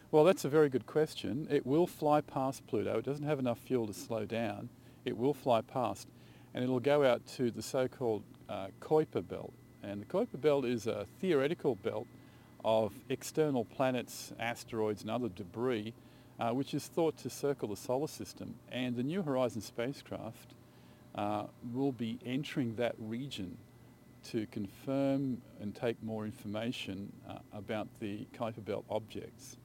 Well, that's a very good question. It will fly past Pluto. It doesn't have enough fuel to slow down. It will fly past, and it'll go out to the so-called Kuiper belt. And the Kuiper belt is a theoretical belt of external planets, asteroids and other debris, which is thought to circle the solar system. And the New Horizons spacecraft will be entering that region to confirm and take more information about the Kuiper belt objects.